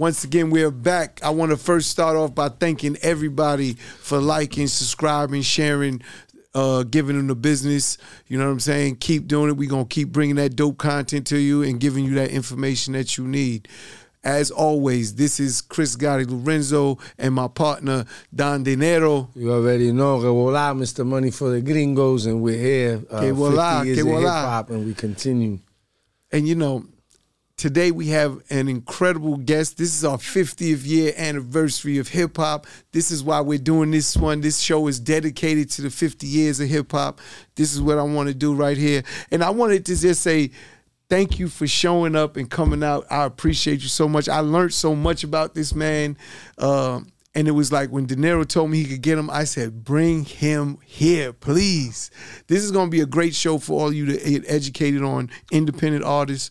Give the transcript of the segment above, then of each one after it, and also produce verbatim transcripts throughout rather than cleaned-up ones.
once again, we're back. I want to first start off by thanking everybody for liking, subscribing, sharing, uh, giving them the business. You know what I'm saying? Keep doing it. We're going to keep bringing that dope content to you and giving you that information that you need. As always, this is Chris Gotti Lorenzo and my partner, Don Dinero. You already know, que voila, Mister Money for the Gringos, and we're here. Uh, que voila, fifty years que of voila. hip-hop, and we continue. And you know, today we have an incredible guest. This is our fiftieth year anniversary of hip-hop. This is why we're doing this one. This show is dedicated to the fifty years of hip-hop. This is what I want to do right here. And I wanted to just say, thank you for showing up and coming out. I appreciate you so much. I learned so much about this man. Uh, and it was like when Dinero told me he could get him, I said, bring him here, please. This is going to be a great show for all you to get educated on independent artists,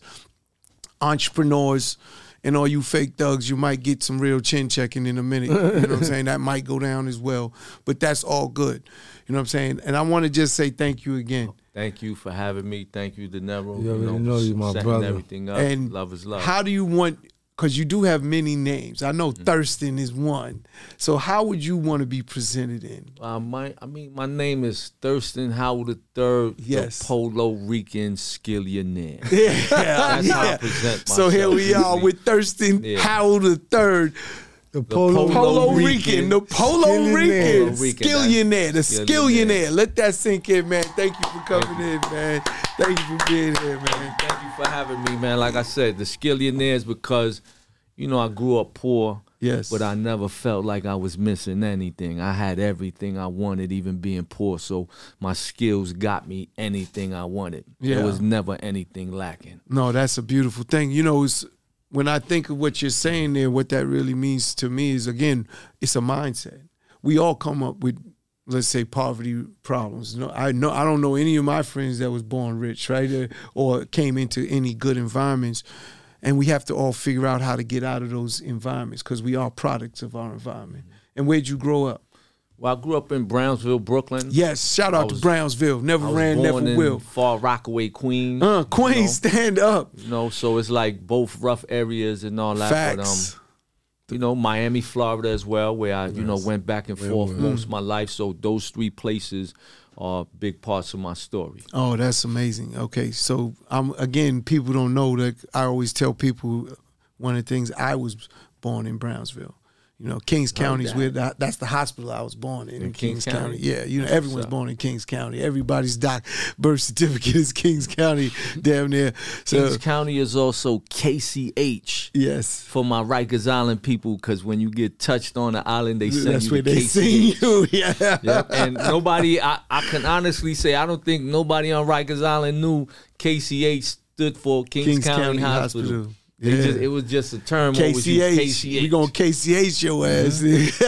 entrepreneurs, and all you fake thugs. You might get some real chin checking in a minute. You know what I'm saying? That might go down as well. But that's all good. You know what I'm saying? And I want to just say thank you again. Thank you for having me. Thank you, Dinero. You already know you, my setting brother. everything up. And love is love. how do you want, because you do have many names. I know Mm-hmm. Thurston is one. So how would you want to be presented in? Uh, my, I mean, my name is Thurston Howell the Third, Yes. the Polo Rican Skillionaire. Yeah, That's how I yeah. present So here myself, we are usually. with Thurston Yeah. Howell the Third. The Polo Polo Rican, Rican. the Polo Skillionaire. Rican, Polo Rican, skillionaire, the Skillionaire. skillionaire. Let that sink in, man. Thank you for coming in, man. Thank you for being here, man. Thank you for having me, man. Like I said, the Skillionaire is because, you know, I grew up poor. Yes. But I never felt like I was missing anything. I had everything I wanted, even being poor. So my skills got me anything I wanted. Yeah. There was never anything lacking. No, that's a beautiful thing. You know, it's, when I think of what you're saying there, what that really means to me is, again, it's a mindset. We all come up with, let's say, poverty problems. No, I know I don't know any of my friends that was born rich, right, or came into any good environments. And we have to all figure out how to get out of those environments because we are products of our environment. And where'd you grow up? Well, I grew up in Brownsville, Brooklyn. Yes, shout out was- to Brownsville. Never I was ran, born never in will. Far Rockaway, Queens. Uh, Queens, you know? stand up. You know, so it's like both rough areas and all that. Facts. But, um, you know, Miami, Florida as well, where I, you know, went back and forth most of my life. So those three places are big parts of my story. Oh, that's amazing. Okay, so I'm again, people don't know that I always tell people one of the things, I was born in Brownsville. You know, Kings County is where the, that's the hospital I was born in, in, In Kings, Kings County. County? Yeah, you know, everyone's up? born in Kings County. Everybody's doc birth certificate is Kings County, damn near. So Kings County is also K C H yes, for my Rikers Island people, because when you get touched on the island, they send that's you where to they K C H. seen you. Yeah, Yep. And nobody, I, I can honestly say, I don't think nobody on Rikers Island knew K C H stood for Kings, Kings County, County Hospital. Hospital. They Yeah. just, it was just a term. K What was C you? H. K C H. We gonna K C H your ass.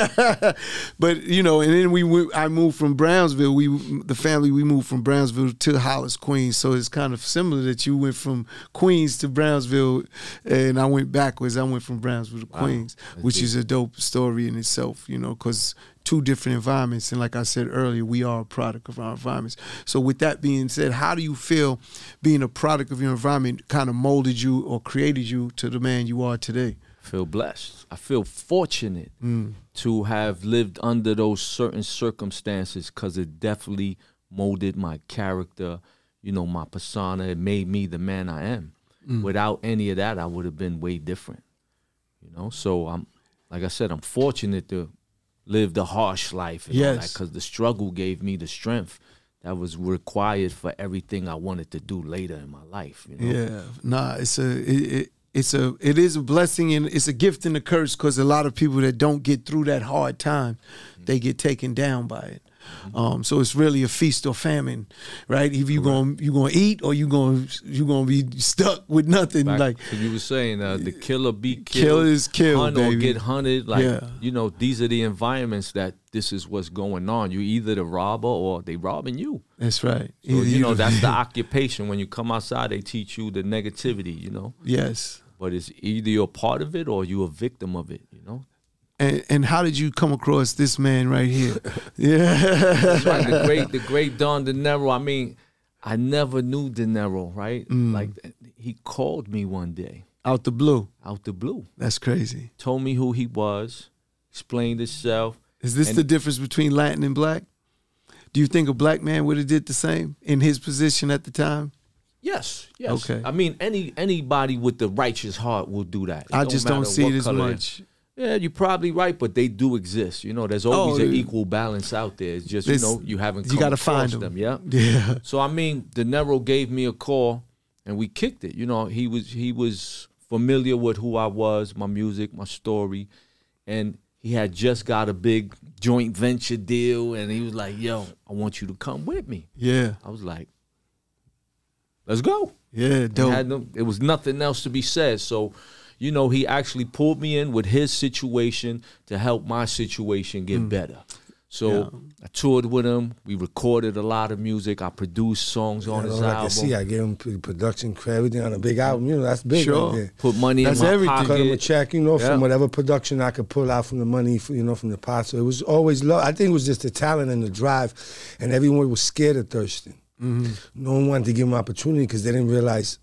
But you know, and then we went, I moved from Brownsville. We the family we moved from Brownsville to Hollis, Queens. So it's kind of similar that you went from Queens to Brownsville, and I went backwards. I went from Brownsville to Queens, which is a dope story in itself. You know, because two different environments, and like I said earlier, we are a product of our environments. So with that being said, how do you feel being a product of your environment kind of molded you or created you to the man you are today? I feel blessed. I feel fortunate Mm. to have lived under those certain circumstances, because it definitely molded my character, you know, my persona. It made me the man I am. Mm. Without any of that, I would have been way different, you know. So I'm, like I said, I'm fortunate to live the harsh life, and Yes. because the struggle gave me the strength that was required for everything I wanted to do later in my life. You know? Yeah, nah, it's a it, it, it's a it is a blessing and it's a gift and a curse, because a lot of people that don't get through that hard time, they get taken down by it. Um, so it's really a feast or famine, right? If you gonna you gonna eat, or you gonna you gonna be stuck with nothing. Back like to you were saying, uh, the killer be killed, kill is kill, hunt or baby. get hunted. Like, Yeah. you know, these are the environments that this is what's going on. You either the robber or they robbing you. That's right. So, Either you know, the- that's the occupation. When you come outside, they teach you the negativity, you know. yes. But it's either you're a part of it or you're a victim of it, you know. And and how did you come across this man right here? Yeah, That's right. The great, the great Don Dinero. I mean, I never knew Dinero, right? Mm. Like, he called me one day. Out the blue. Out the blue. That's crazy. Told me who he was, explained himself. Is this and the difference between Latin and black? Do you think a black man would have did the same in his position at the time? Yes, yes. Okay. I mean, any anybody with the righteous heart will do that. It I just don't matter see what it as color they- much. Yeah, you're probably right, but they do exist. You know, there's always Oh, an yeah. equal balance out there. It's just, This- you know, you haven't you come gotta across find 'em. them. Yeah. Yeah. So, I mean, De Niro gave me a call, and we kicked it. You know, he was he was familiar with who I was, my music, my story, and he had just got a big joint venture deal, and he was like, yo, I want you to come with me. Yeah. I was like, let's go. Yeah, dope. Had no, it was nothing else to be said. So, you know, he actually pulled me in with his situation to help my situation get better. So Yeah. I toured with him. We recorded a lot of music. I produced songs on That's his all I album. can see. I gave him p- production credit, everything on a big album. You know, that's big Sure. right there. Put money That's in my everything. pocket. Cut him a check, you know, Yeah. from whatever production I could pull out from the money, you know, from the pot. So it was always love. I think it was just the talent and the drive, and everyone was scared of Thurston. Mm-hmm. No one wanted to give him opportunity because they didn't realize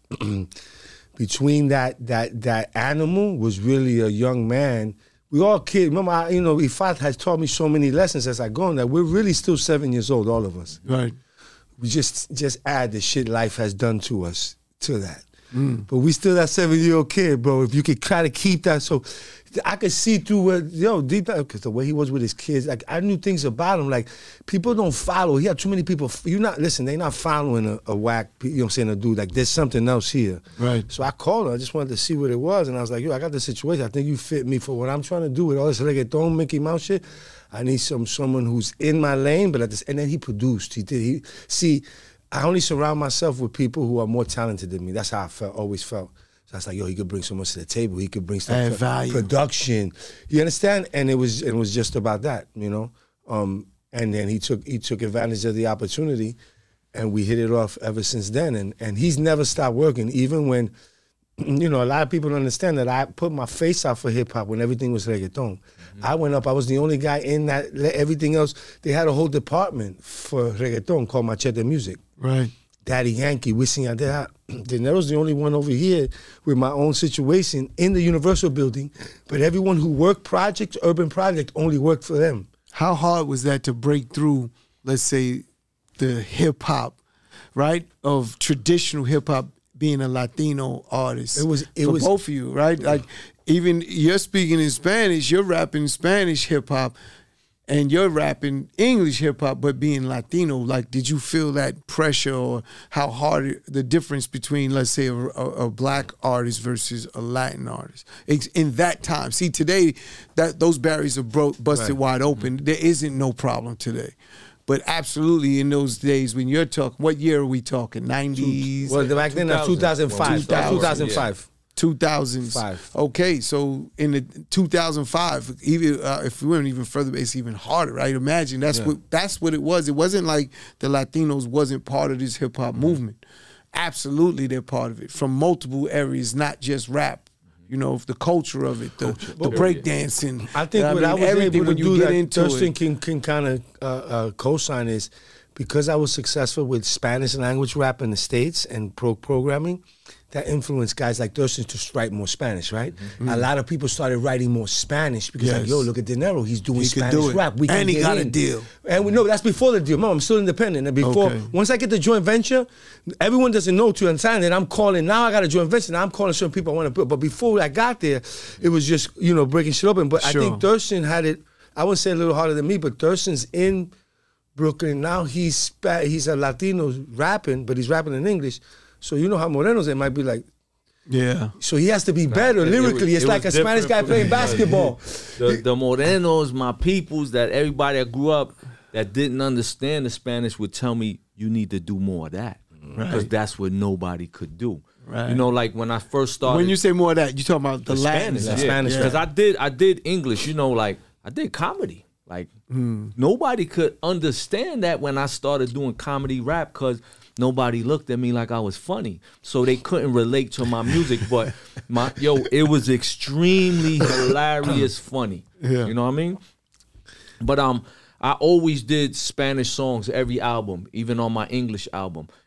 between that that that animal was really a young man. We all kids. Remember, I, you know, Ifat has taught me so many lessons as I go on that we're really still seven years old, all of us. Right. We just just add the shit life has done to us to that. Mm. But we still that seven year old kid, bro. If you could try to keep that, so I could see through what yo deep down because the way he was with his kids, like I knew things about him. Like people don't follow. He had too many people. You not listen. They not following a, a whack. You know what I'm saying? A dude like there's something else here. Right. So I called her. I just wanted to see what it was, and I was like, yo, I got the situation. I think you fit me for what I'm trying to do with all this reggaeton, Mickey Mouse shit. I need some someone who's in my lane, but at this, and then he produced. He did. He see. I only surround myself with people who are more talented than me. That's how I felt, always felt. So I was like, yo, he could bring so much to the table. He could bring stuff, Add pro- value. production. You understand? And it was it was just about that, you know. Um, and then he took he took advantage of the opportunity, and we hit it off ever since then. And and he's never stopped working, even when, you know, a lot of people don't understand that I put my face out for hip hop when everything was reggaeton. Mm-hmm. I went up. I was the only guy in that. Everything else, they had a whole department for reggaeton called Machete Music. Right. Daddy Yankee, wishing I did. I, De Niro's the only one over here with my own situation in the Universal building, but everyone who worked project, urban project, only worked for them. How hard was that to break through, let's say, the hip hop, right? Of traditional hip hop being a Latino artist. It was- it for was- both of you, right? Like even you're speaking in Spanish, you're rapping Spanish hip hop, and you're rapping English hip hop, but being Latino. Like, did you feel that pressure, or how hard the difference between, let's say, a, a, a black artist versus a Latin artist Ex- in that time? See, today that those barriers are broke, busted Right. wide open. There isn't no problem today. But absolutely, in those days when you're talking, what year are we talking? nineties, Well, back then, uh, two thousand five. two thousand. two thousand five. two thousands. Five. Okay, so in the two thousand five, even uh, if we went even further, it's even harder, right? Imagine that's Yeah. what that's what it was. It wasn't like the Latinos wasn't part of this hip hop movement. Absolutely, they're part of it from multiple areas, not just rap. You know, the culture of it, the, the period. breakdancing. I think what mean, I was everything able to when you do get that into Thurston it. can, can kind of uh, uh, co-sign is because I was successful with Spanish language rap in the States and pro programming, that influenced guys like Thurston to write more Spanish, right? Mm-hmm. A lot of people started writing more Spanish because like, Yes. yo, look at De Niro, he's doing He could Spanish do it. rap. We And can he get got a in. deal. And we know that's before the deal. Mom, I'm still independent. And before, Okay. once I get the joint venture, everyone doesn't know to understand that I'm calling. Now I got a joint venture. Now I'm calling certain people I want to put. But before I got there, it was just, you know, breaking shit open. But Sure. I think Thurston had it, I wouldn't say a little harder than me, but Thurston's in Brooklyn. Now he's Spa- he's a Latino rapping, but he's rapping in English. So you know how Morenos, it might be like, Yeah. so he has to be better it- it lyrically. was- it's it like a was Spanish guy different for playing me. basketball. The, the Morenos, my peoples, that everybody that grew up that didn't understand the Spanish would tell me, you need to do more of that. Because Right. that's what nobody could do. Right. You know, like when I first started. When you say more of that, you talking about the, the Latin Spanish, side. yeah. Spanish, Because I did, I did English. You know, like I did comedy. Like nobody could understand that when I started doing comedy rap because nobody looked at me like I was funny, so they couldn't relate to my music. But my yo, it was extremely hilarious, funny. Yeah. You know what I mean? But um, I always did Spanish songs every album, even on my English album.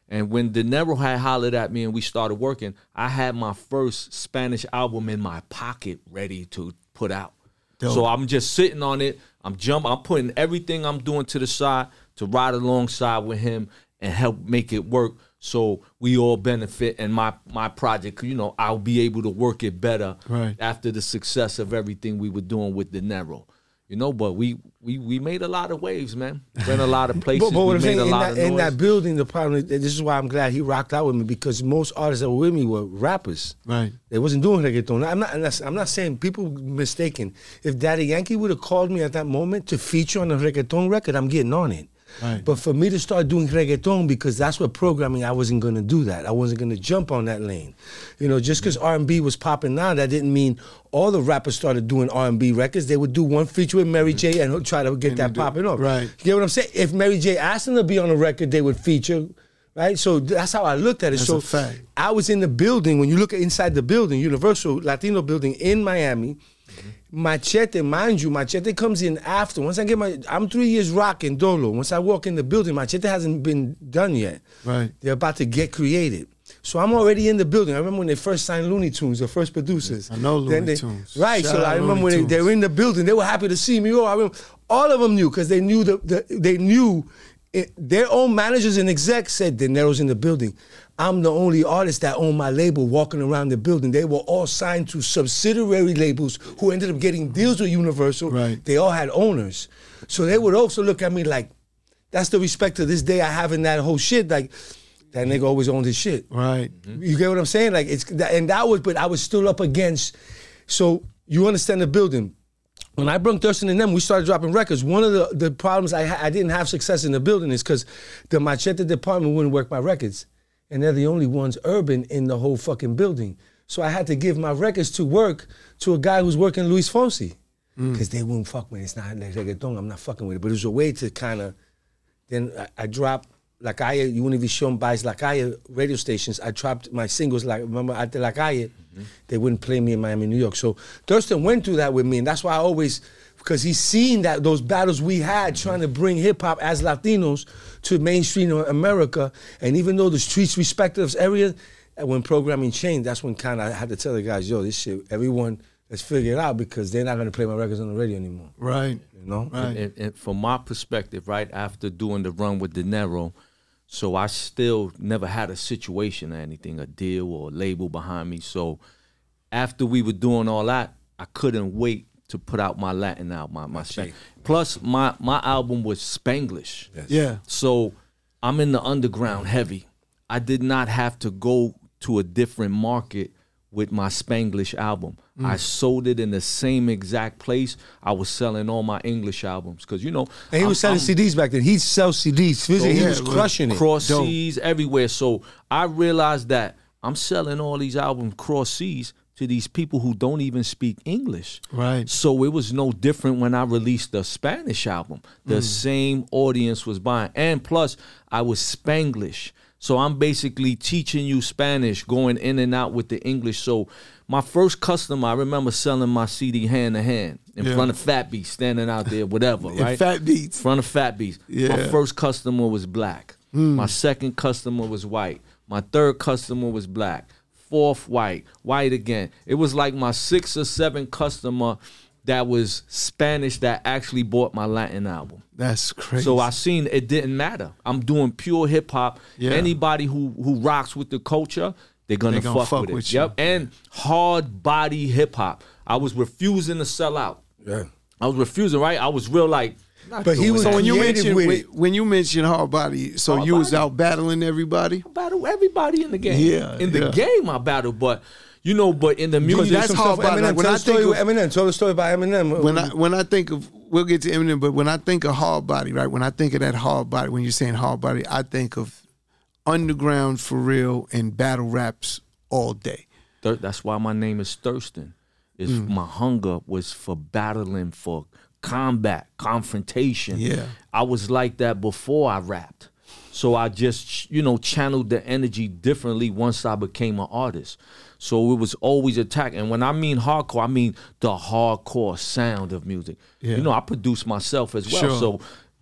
And when De Niro had hollered at me and we started working, I had my first Spanish album in my pocket ready to put out. Dope. So I'm just sitting on it. I'm jumping. I'm putting everything I'm doing to the side to ride alongside with him and help make it work so we all benefit. And my my project, you know, I'll be able to work it better right. after the success of everything we were doing with De Niro. You know, but we we we made a lot of waves, man. Went a lot of places. But, but what we I'm made saying, a in lot that, of noise. in that building, the problem is, this is why I'm glad he rocked out with me, because most artists that were with me were rappers. Right. They wasn't doing reggaeton. I'm not, I'm not saying, people mistaken. If Daddy Yankee would have called me at that moment to feature on a reggaeton record, I'm getting on it. Right. But for me to start doing reggaeton, because that's what programming, I wasn't going to do that. I wasn't going to jump on that lane. You know, just because R and B was popping now, that didn't mean all the rappers started doing R and B records. They would do one feature with Mary J and try to get And that do- popping up. right. You get what I'm saying? If Mary J asked them to be on a record, they would feature, right? So that's how I looked at it. That's so a fact. I was in the building. When you look at inside the building, Universal Latino building in Miami, Machete, mind you, Machete comes in after. Once I get my, I'm three years rocking Dolo. Once I walk in the building, Machete hasn't been done yet. Right. They're about to get created. So I'm already in the building. I remember when they first signed Looney Tunes, the first producers. I know Looney Then they- Tunes. Right, Shout so out I remember Looney when they, Tunes. they were in the building, they were happy to see me. Oh, I remember, all of them knew, because they knew the, the they knew it, their own managers and execs said, De Niro's in the building. I'm the only artist that owned my label walking around the building. They were all signed to subsidiary labels who ended up getting deals with Universal. Right. They all had owners. So they would also look at me like, that's the respect to this day I have in that whole shit. Like, that nigga always owned his shit. Right. You get what I'm saying? Like, it's, and that was, but I was still up against, so you understand the building. When I brought Thurston and them, we started dropping records. One of the, the problems I, ha- I didn't have success in the building is because the Machete department wouldn't work my records. And they're the only ones urban in the whole fucking building. So I had to give my records to work to a guy who's working Luis Fonsi. Because mm. they wouldn't fuck with it. It's not like reggaeton, I'm not fucking with it. But it was a way to kind of, then I, I dropped La Calle, Univision buys La Calle radio stations. I dropped my singles, like remember at La Calle, mm-hmm. they wouldn't play me in Miami, New York. So Thurston went through that with me, and that's why I always, because he's seen that those battles we had trying to bring hip hop as Latinos to mainstream America, and even though the streets respect us area, when programming changed, that's when kind of I had to tell the guys, yo, this shit, everyone, let's figure it out, because they're not going to play my records on the radio anymore. Right. You know? Right. And, and, and from my perspective, right after doing the run with De Niro, so I still never had a situation or anything, a deal or a label behind me. So after we were doing all that, I couldn't wait to put out my Latin album, my, my Span- Plus, my, my album was Spanglish. Yes. Yeah. So I'm in the underground heavy. I did not have to go to a different market with my Spanglish album. Mm. I sold it in the same exact place I was selling all my English albums. Because, you know. And he was I'm, selling I'm, C Ds back then. He'd sell C Ds. Physically, yeah, he was crushing it. cross Dope. seas everywhere. So I realized that I'm selling all these albums cross seas to these people who don't even speak English. Right. So it was no different when I released the Spanish album. The mm. same audience was buying. And plus, I was Spanglish. So I'm basically teaching you Spanish, going in and out with the English. So my first customer, I remember selling my C D hand to hand in Yeah. front of Fat Beats, standing out there, whatever, In right? Fat Beats. In front of Fat Beats. Yeah. My first customer was black. Mm. My second customer was white. My third customer was black. Fourth, white. White again. It was like my sixth or seventh customer that was Spanish that actually bought my Latin album. That's crazy. So I seen it didn't matter. I'm doing pure hip hop. Yeah. Anybody who who rocks with the culture, they're gonna, They gonna fuck, fuck with, with it. you. Yep. And hard body hip hop. I was refusing to sell out. Yeah. I was refusing, right? I was real like. not But he doing was- that. So when you creative mention with when, it. when you mention hard body, so Hard you was body. out battling everybody. battle everybody in the game. Yeah, in the yeah. game I battle, but you know, but in the Because music, that's hard body. Like, Eminem, when tell I the story think with of- Eminem. Tell the story about Eminem. When I when I think of, we'll get to Eminem, but when I think of hard body, right? When I think of that hard body, when you're saying hard body, I think of underground for real and battle raps all day. Thir- that's why my name is Thurston. Is Mm. my hunger was for battling, for combat, confrontation. Yeah. I was like that before I rapped. So I just, you know, channeled the energy differently once I became an artist. So it was always attack. And when I mean hardcore, I mean the hardcore sound of music. Yeah. You know, I produce myself as well. Sure. So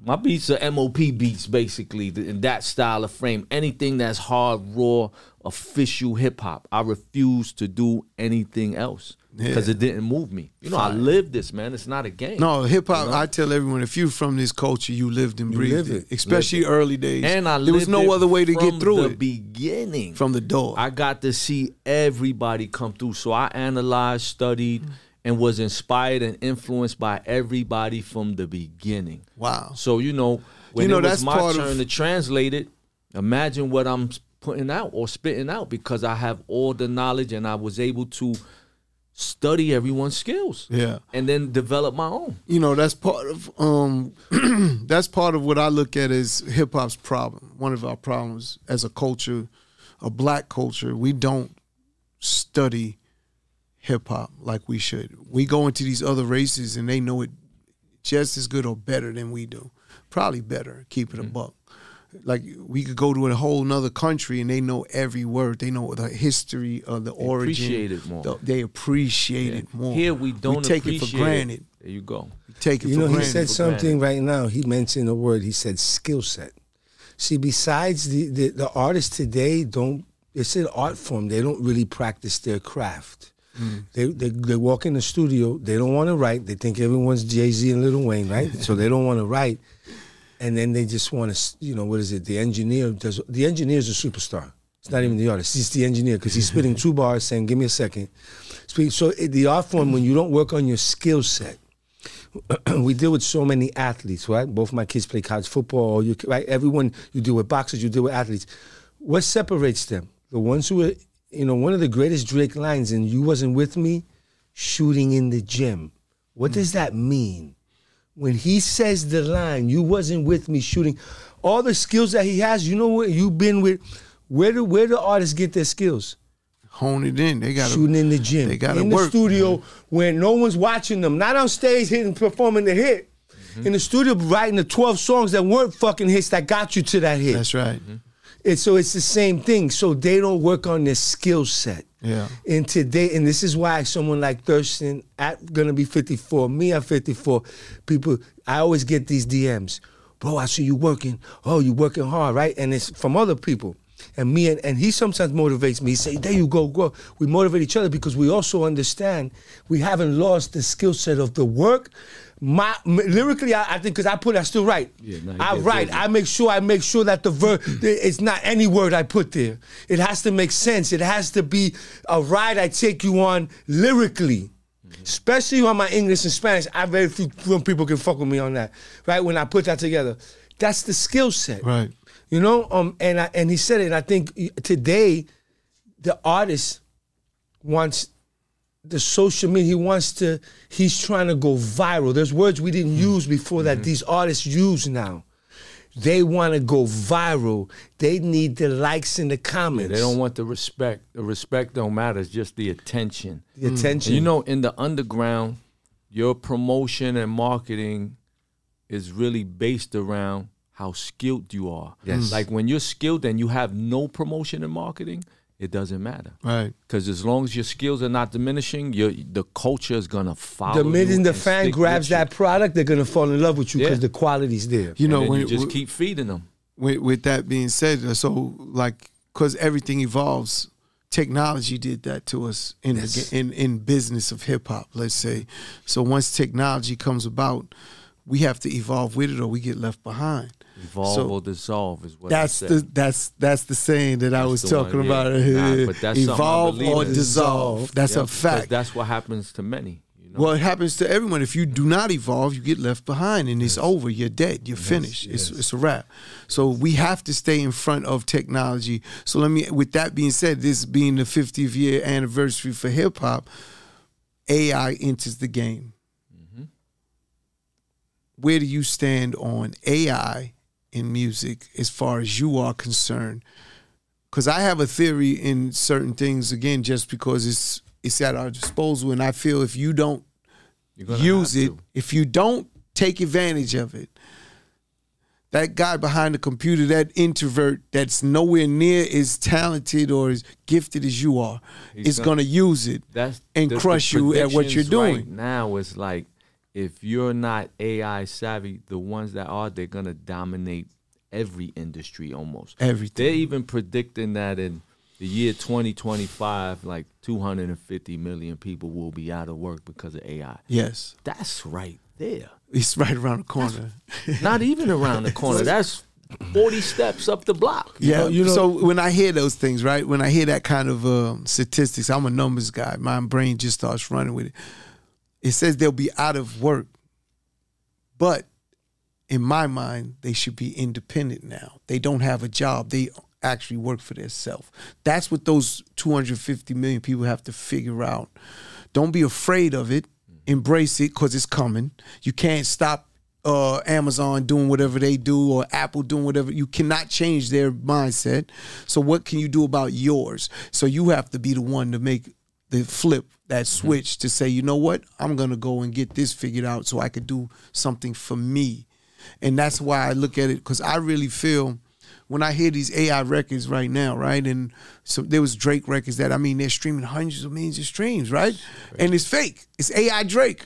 My beats are M O P beats, basically, in that style of frame. Anything that's hard, raw, official hip hop. I refuse to do anything else because Yeah. it didn't move me. You know, Fine. I live this, man. It's not a game. No, hip hop. You know? I tell everyone, if you're from this culture, you lived and You breathed live it, it. especially Lived it. early days. And I there was lived no it other way to get from through the it beginning. from the door. I got to see everybody come through. So I analyzed, studied, and was inspired and influenced by everybody from the beginning. Wow. So, you know, when You know, it was that's my part turn of- to translate it, imagine what I'm putting out or spitting out because I have all the knowledge and I was able to study everyone's skills. Yeah. And then develop my own. You know, that's part of um that's part of what I look at as hip hop's problem. One of our problems as a culture, a black culture, we don't study hip hop like we should. We go into these other races and they know it just as good or better than we do. Probably better, keep it a buck. Like we could go to a whole nother country and they know every word. They know the history of the They origin. appreciate it more. The- they appreciate Yeah. it more. Here we don't we take it for appreciate granted. There you go. We take it You for know, he granted. said for something right now. He mentioned a word. He said skill set. See, besides the, the, the artists today don't, it's an art form. They don't really practice their craft. Mm. They, they they walk in the studio. They don't want to write. They think everyone's Jay-Z and Lil Wayne, right? So they don't want to write. And then they just want to, you know, what is it? The engineer does. The engineer is a superstar. It's not even the artist. He's the engineer because he's spitting two bars, saying, "Give me a second." So it, the art form, when you don't work on your skill set, we deal with so many athletes, right? Both my kids play college football. You, right? Everyone, you deal with boxers, you deal with athletes. What separates them? The ones who are, you know, one of the greatest Drake lines, and you wasn't with me, shooting in the gym. What does that mean? When he says the line, you wasn't with me shooting, all the skills that he has, you know what, you've been with, where do, where do artists get their skills? Hone it in. They got Shooting in the gym. They got to in work. the studio when no one's watching them, not on stage hitting, performing the hit. Mm-hmm. In the studio writing the twelve songs that weren't fucking hits that got you to that hit. That's right. It's, so it's the same thing. So they don't work on their skill set. Yeah. And today, and this is why someone like Thurston at gonna be fifty-four, me at fifty-four, people, I always get these D Ms. Bro, I see you working. Oh, you working hard, right? And it's from other people. And me and, and he sometimes motivates me. He say, there you go, go. We motivate each other because we also understand we haven't lost the skill set of the work. My lyrically, I, I think because I put, I still write. Yeah, no, you I get write. busy. I make sure I make sure that the verb, it's not any word I put there. It has to make sense. It has to be a ride I take you on lyrically. Mm-hmm. Especially on my English and Spanish. I very few people can fuck with me on that. Right? When I put that together. That's the skill set. Right. You know, um, and I, and he said it, and I think today the artist wants the social media, he wants to, he's trying to go viral. There's words we didn't use before that Mm-hmm. these artists use now. They want to go viral. They need the likes and the comments. They don't want the respect. The respect don't matter. It's just the attention. the attention. And you know, in the underground, your promotion and marketing is really based around how skilled you are. Yes. Like when you're skilled and you have no promotion and marketing, it doesn't matter. Right. Because as long as your skills are not diminishing, your the culture is gonna follow. the minute you the and fan stick grabs with you. that product, they're gonna fall in love with you because Yeah. the quality's there. You know, and then when you just with, keep feeding them. with, with that being said, so like, because everything evolves, technology did that to us in Yes. the, in in business of hip hop. Let's say, so once technology comes about, we have to evolve with it, or we get left behind. Evolve So or dissolve is what That's I said. the that's that's the saying that I That's was the talking one, yeah. about. Nah, but that's something I Evolve believe or in. dissolve. That's Yep, a 'cause fact. That's what happens to many. You know? Well, it happens to everyone. If you do not evolve, you get left behind, and it's over. You're dead. You're finished. It's yes. it's a wrap. So we have to stay in front of technology. So let me. With that being said, this being the fiftieth year anniversary for hip hop, A I enters the game. Mm-hmm. Where do you stand on A I in music as far as you are concerned? Because I have a theory in certain things, again, just because it's it's at our disposal, and I feel if you don't You're gonna use have it, to. if you don't take advantage of it, that guy behind the computer, that introvert that's nowhere near as talented or as gifted as you are, He's is gonna- going to use it That's and the- the crush you at what you're predictions doing. Right now is like if you're not A I savvy, the ones that are, they're gonna dominate every industry almost. Everything. They're even predicting that in the year twenty twenty-five, like two hundred fifty million people will be out of work because of A I. Yes. That's right there. It's right around the corner. Not even around the corner. That's forty steps up the block. Yeah. know, you know- so when I hear those things, right? When I hear that kind of um, statistics, I'm a numbers guy. My brain just starts running with it. It says they'll be out of work. But in my mind, they should be independent now. They don't have a job. They actually work for themselves. That's what those two hundred fifty million people have to figure out. Don't be afraid of it. Embrace it because it's coming. You can't stop uh, Amazon doing whatever they do or Apple doing whatever. You cannot change their mindset. So what can you do about yours? So you have to be the one to make the flip, that switch to say, you know what? I'm going to go and get this figured out so I could do something for me. And that's why I look at it, because I really feel when I hear these A I records right now, right? And so there was Drake records that, I mean, they're streaming hundreds of millions of streams, right? And it's fake. It's A I Drake.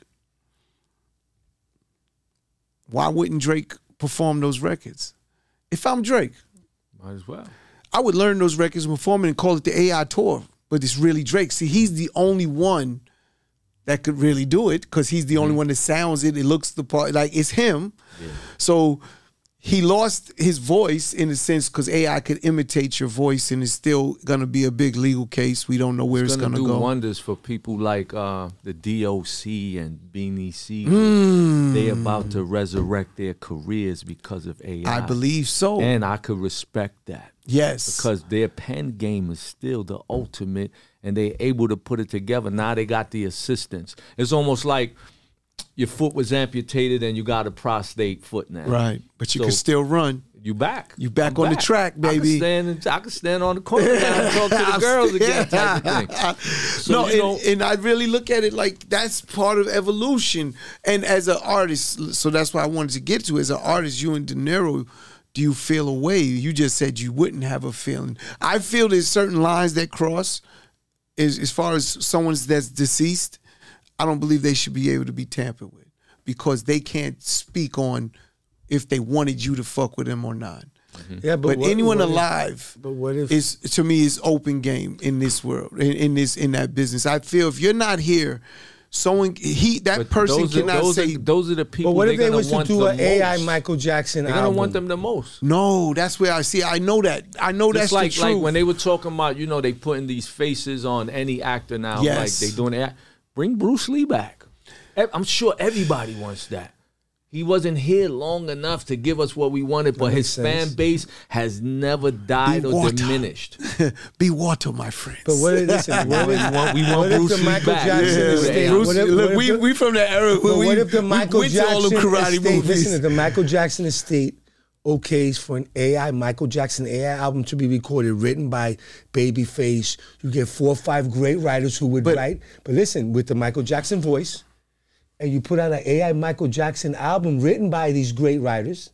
Why wouldn't Drake perform those records? If I'm Drake, Might as well. I would learn those records and perform it and call it the A I tour. But it's really Drake. See, he's the only one that could really do it because he's the only one that sounds it. It looks the part, like it's him. Yeah. So he lost his voice in a sense because A I could imitate your voice, and it's still going to be a big legal case. We don't know where it's, It's going gonna to do go. wonders for people like uh, the D O C and Beanie C. Mm. They about to resurrect their careers because of A I. I believe so. And I could respect that. Yes. Because their pen game is still the ultimate, and they're able to put it together. Now they got the assistance. It's almost like your foot was amputated and you got a prostate foot now. Right. But you So- can still run. You back. You back I'm on the track, I baby. can stand, in- I can stand on the corner now and talk to the girls again type of thing. So, no, you know, and, and I really look at it like that's part of evolution. And as an artist, so that's why I wanted to get to, as an artist, you and De Niro, do you feel a way? You just said you wouldn't have a feeling. I feel there's certain lines that cross. As, as far as someone that's deceased, I don't believe they should be able to be tampered with because they can't speak on if they wanted you to fuck with them or not. Yeah, But, what- anyone what if- alive but what if is, to me, is open game in this world, in, in this in that business. I feel if you're not here, someone he that but person those are, cannot those say Are, those are the people But what they're if they gonna was to want do the an A I most. Michael Jackson They're album? gonna want them the most. no. That's where I see. I know that. I know Just that's like the truth. like when they were talking about, you know, they putting these faces on any actor now. Yes. Like they doing that. Bring Bruce Lee back. Ev- I'm sure everybody wants that. He wasn't here long enough to give us what we wanted, but his makes sense. fan base has never died Be or water. diminished. Be water, my friends. But what if, listen, what we if, want, we want what if Bruce the Lee Michael back. Jackson Yeah, estate? Bruce, What if- look, what if we the- we from the era. But where we, what if the we Michael went to all Jackson them karate estate, movies? listen, if the Michael Jackson estate okays for an A I Michael Jackson A I album to be recorded, written by Babyface, you get four or five great writers who would But- write. But listen, with the Michael Jackson voice, and you put out an A I Michael Jackson album written by these great writers,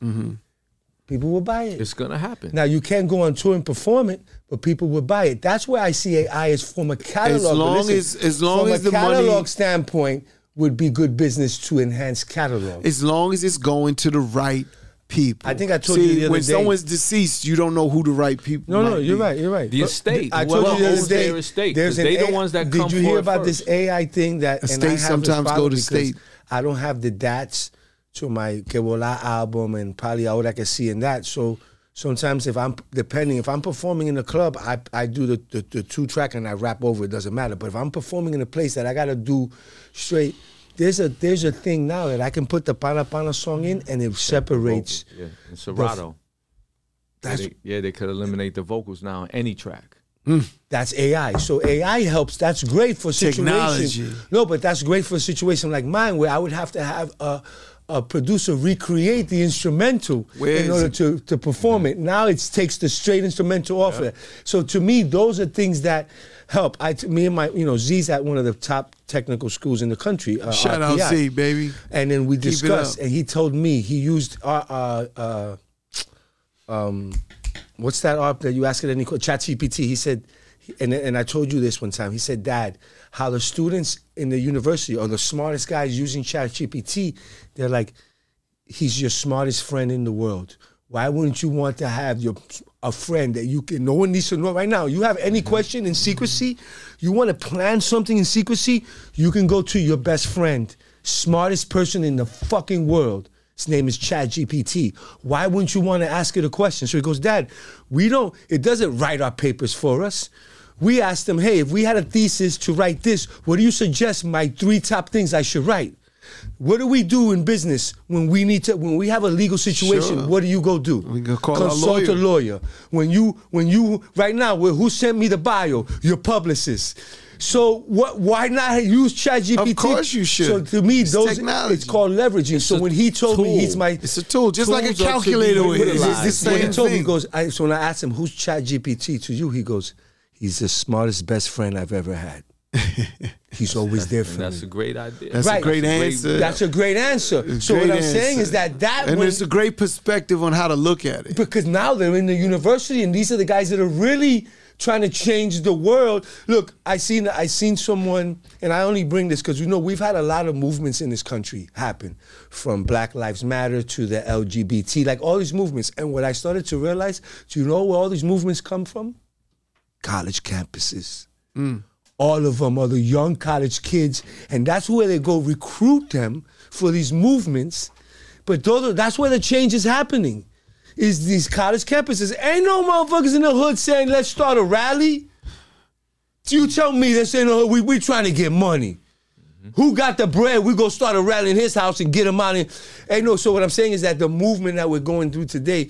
people will buy it. It's gonna happen. Now you can't go on tour and perform it, but people would buy it. That's where I see A I as from a catalog. As But long listen, as- as long from as a the money- catalog standpoint would be good business to enhance catalog. As long as it's going to the right people. I think I told See, you the other when day- someo's deceased, you don't know who the right people. No, no, might you're be. right. You're right. The But estate. I Well, told you the owns other day. their estate, There's 'cause an they the A I ones that Did come you hear for it about this first. A I thing that? and I Estate have this sometimes problem go to because state. I don't have the D A Ts to my Que Vola album and probably all I can see in that. So sometimes if I'm depending, if I'm performing in a club, I I do the, the, the two track and I rap over. It doesn't matter. But if I'm performing in a place that I gotta do straight. There's a there's a thing now that I can put the Pana Pana song in and it separates. Yeah, and Serato. That's yeah, they, yeah, they could eliminate the vocals now on any track. That's A I. So A I helps. That's great for situations. Technology. No, but that's great for a situation like mine where I would have to have a, a producer recreate the instrumental Where in is order it? to, to perform it. Now it takes the straight instrumental off it. So to me, those are things that help. I, me and my, you know, Z's at one of the top technical schools in the country. Uh, shout R P I. out Z, baby. And then we Keep it discussed, up. and he told me he used uh, uh, uh, um, what's that app that you ask it any Chat G P T? He said and and I told you this one time. He said, Dad, how the students in the university or the smartest guys using ChatGPT, they're like, he's your smartest friend in the world. Why wouldn't you want to have your a friend that you can, no one needs to know right now. You have any question in secrecy, you want to plan something in secrecy, you can go to your best friend, smartest person in the fucking world. His name is ChatGPT. Why wouldn't you want to ask it a question? So he goes, Dad, we don't, it doesn't write our papers for us. We asked them, hey, if we had a thesis to write this, what do you suggest my three top things I should write? What do we do in business when we need to, when we have a legal situation, Sure. what do you go do? We go call Consult our lawyer. a lawyer. When you, when you, right now, well, who sent me the bio? Your publicist. So what? Why not use ChatGPT? Of course you should. So to me, It's those technology. it's called leveraging. So a when he told me he's tool. my, It's a tool, just like a Tools are to be calculator is. utilized. It's the when he same told me, he thing. goes, I, so when I asked him, who's ChatGPT to you? He goes, he's the smartest best friend I've ever had. He's always there for And that's me. a great idea. That's Right. a great That's a great- answer. That's a great answer. It's So great what I'm saying answer. is that that and when- it's a great perspective on how to look at it. because now they're in the university and these are the guys that are really trying to change the world. Look, I seen I seen someone, and I only bring this because you know we've had a lot of movements in this country happen, from Black Lives Matter to the L G B T, like all these movements. And what I started to realize, do you know where all these movements come from? College campuses. All of them are the young college kids, and that's where they go recruit them for these movements. But those are, that's where the change is happening, is these college campuses. Ain't no motherfuckers in the hood saying, let's start a rally. You tell me they're saying, oh, we, we trying to get money. Who got the bread? We go start a rally in his house and get him out. Ain't no, so what I'm saying is that the movement that we're going through today,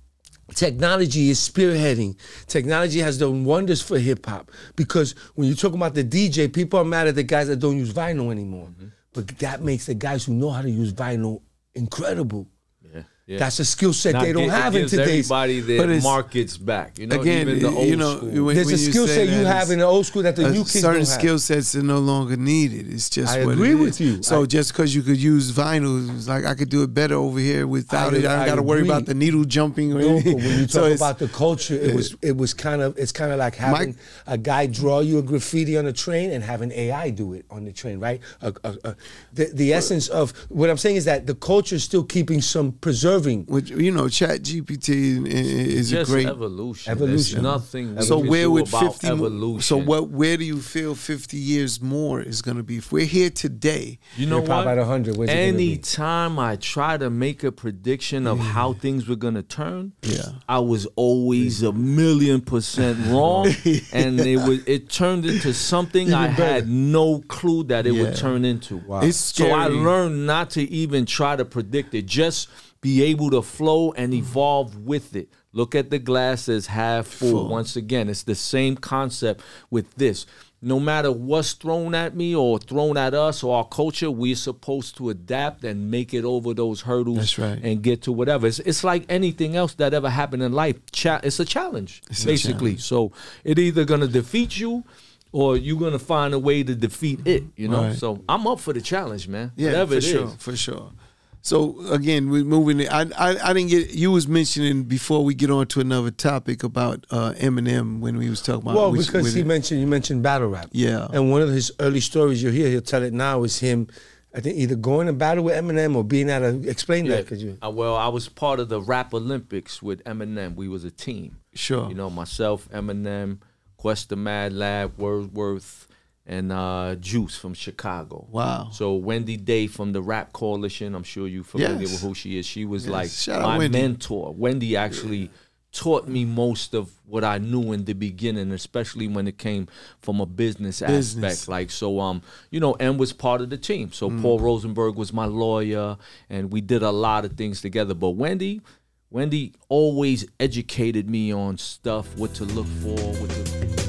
technology is spearheading. Technology has done wonders for hip hop, because when you talk about the D J, people are mad at the guys that don't use vinyl anymore. Mm-hmm. But that makes the guys who know how to use vinyl incredible. Yeah, yeah. That's a skill set Now, they don't it have in gives today's. everybody But their it's- markets back. You know, Again, even the old you know, school. when- There's when a you skill say set you that, have it's- in the old school that the Uh, new kids certain don't have. skill sets are no longer needed. It's just I what agree it with is. you. So I- just because you could use vinyl, it's like I could do it better over here without I- it. I don't I got to worry agree. about the needle jumping or No, but anything. when you So talk it's- about the culture, it was it was kind of it's kind of like having Mike- a guy draw you a graffiti on a train and having A I do it on the train, right? A, a, a, the the essence of what I'm saying is that the culture is still keeping some preserving. which, you know, Chat G P T is a just great evolution. Evolution. There's nothing. So we can where do would about fifty? mo- evolution? So what? Where do you feel fifty years more is going to be? If we're here today, You know Hip hop what? at one hundred, where's it gonna be? Anytime I try to make a prediction of how things were gonna turn, Yeah. I was always a million percent wrong, and it was it turned into something I had no clue that it Yeah. would turn into. Wow. it's So scary. I learned not to even try to predict it. Just be able to flow and evolve with it. Look at the glass as half full. Full. Once again, it's the same concept with this. No matter what's thrown at me or thrown at us or our culture, we're supposed to adapt and make it over those hurdles. That's right. And get to whatever. It's, it's like anything else that ever happened in life. Cha- it's a challenge, It's a basically. So it either going to defeat you or you're going to find a way to defeat it, you know? Right. So I'm up for the challenge, man. Yeah, Whatever for it sure, is. for sure. So again, we're moving. I, I I didn't get. You was mentioning before we get on to another topic about uh, Eminem when we was talking about. Well, which- because with he it. mentioned you mentioned battle rap. Yeah. And one of his early stories you'll hear, he'll tell it now, is him, I think either going to battle with Eminem or being at a explain that. Could you? Uh, well, I was part of the Rap Olympics with Eminem. We was a team. Sure. You know, myself, Eminem, Questa Mad Lab, Wordsworth, and uh, Juice from Chicago. Wow. So Wendy Day from the Rap Coalition, I'm sure you're familiar Yes. with who she is. She was Yes. like Shout out my Wendy. mentor. Wendy actually taught me most of what I knew in the beginning, especially when it came from a business, Business. aspect. Like, so, um, you know, M was part of the team. So Mm. Paul Rosenberg was my lawyer, and we did a lot of things together. But Wendy, Wendy always educated me on stuff, what to look for, what to